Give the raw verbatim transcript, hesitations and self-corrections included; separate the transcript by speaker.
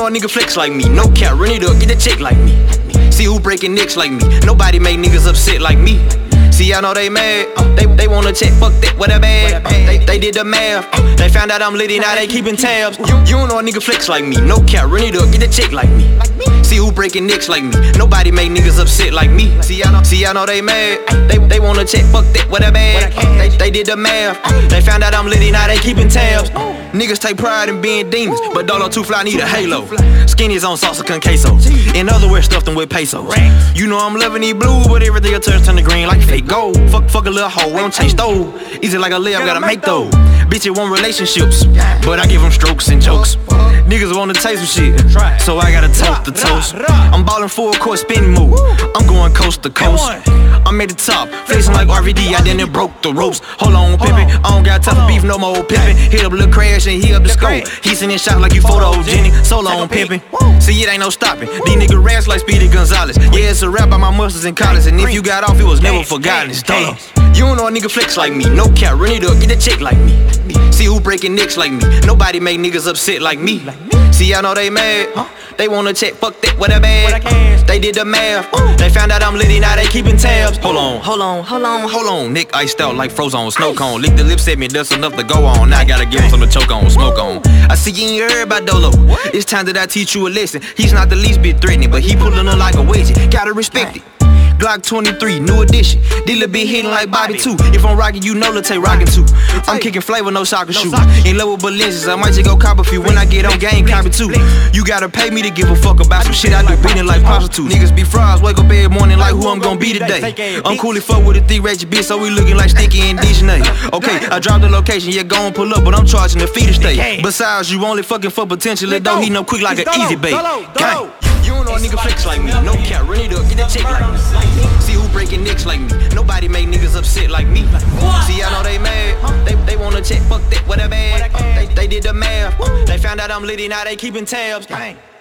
Speaker 1: know a nigga flex like me. No cap, run it up, get a check like me. See who breaking necks like me. Nobody make niggas upset like me. See, I know they mad. Uh, they they wanna check, fuck that, what a bag. Uh, they they did the math. Uh, they found out I'm litty, now they keeping tabs. You you don't know a nigga flex like me. No cap, run it up, get a check like me. See who breaking necks like me. Nobody make niggas upset like me. See, I know, see, I know they mad. Uh, they they wanna check, fuck that, what a bag. Uh, they they did the math. Uh, they found out I'm litty, now they keeping tabs. Niggas take pride in being demons, but Dolo too fly need a halo. Skinny's on salsa con queso. In other words, stuffed them with pesos. You know I'm loving these blue, but everything turns turn to green like fake gold. Fuck, fuck a little hoe, we don't chase those. Easy like a layup, gotta make those. Bitches want relationships, but I give them strokes and jokes. Niggas wanna taste some shit, so I gotta toast the toast. I'm ballin' full court spin move. I'm going coast to coast. I'm at the top, facing like R V D, I didn't broke the ropes. Hold on, pimpin', I don't got time for beef, no more pimpin'. Hit up a little crash and he up the scope. He sending shots like you photogenic, solo on pimpin'. See, it ain't no stopping. These niggas raps like Speedy Gonzalez. Yeah, it's a rap by my muscles in college, and if you got off, it was never forgotten. It's Dolo. You don't know a nigga flex like me. No cap, run it up, get a check like me. See who breaking necks like me. Nobody make niggas upset like me. See, I know they mad. They wanna check, fuck that, what a bag. They did the math. They found out I'm litty, now they keeping tabs. Hold on, hold on, hold on, hold on. Nick iced out like froze on snow cone. Lick the lips at me, that's enough to go on. Now I gotta give him something to choke on, smoke on. I see you ain't heard about Dolo. It's time that I teach you a lesson. He's not the least bit threatening, but he pulling her like a wedgie. Gotta respect it. Glock twenty-three, new edition. Dilla be hitting like Bobby too. If I'm rocking, you know Latte rocking too. I'm kicking flavor, no soccer shoes. In love with Balenciagas, I might just go cop a few. When I get on game, copy too. You gotta pay me to give a fuck about some shit I do, beating like prostitutes. Niggas be frauds, wake up every morning like who I'm gonna be today. I'm cool as fuck with a thick ratchet bitch, so we looking like Sticky and Dejanay. Okay, I dropped the location, yeah, go and pull up, but I'm charging the fee to stay. Besides, you only fucking for potential, it don't heat up quick like an easy bait. Gang. You don't know a nigga flex like me. No cap, run it up, get a check like me. See who breaking necks like me. Nobody make niggas upset like me. See, I know they mad. They they wanna check, fuck that, what a bag. They they did the math. They found out I'm litty, now they keeping tabs.